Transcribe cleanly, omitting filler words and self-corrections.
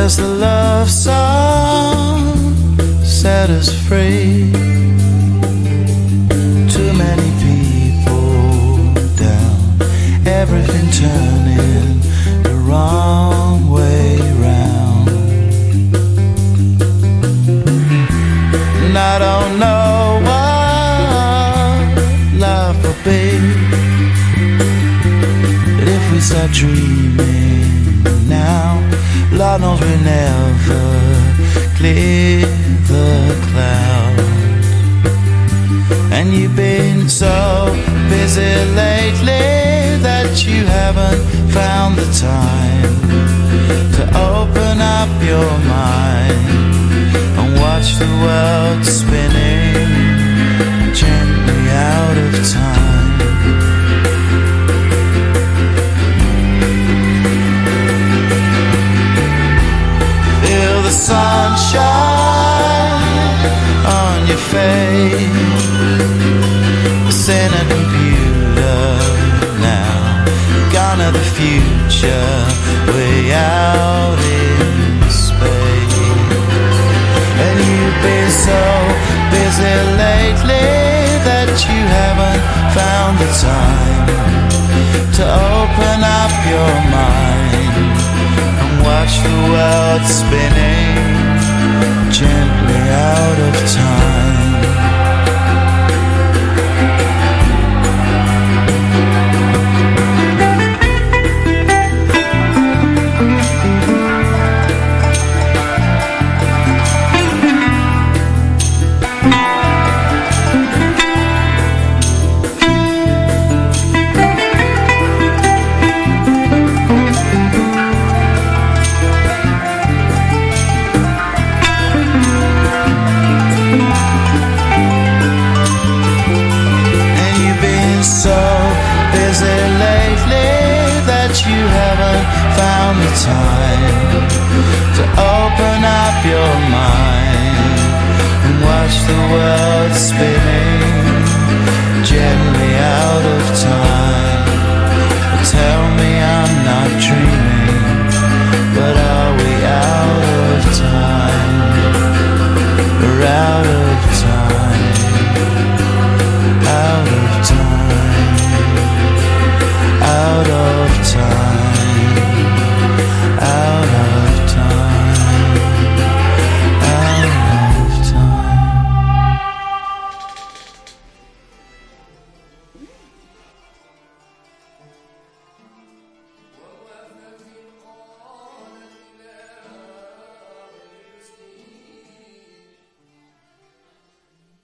There's the love song set us free. Too many people down, everything turning the wrong way round. And I don't know what life will be, but if we start dreaming now, Lord knows we never clear the clouds. And you've been so busy lately that you haven't found the time to open up your mind and watch the world spinning gently out of time. Feel the sunshine on your face. It's in a computer now, gone to the future, way out in space. And you've been so busy lately that you haven't found the time to open up your mind and watch the world spinning gently out of time. You haven't found the time to open up your mind and watch the world spin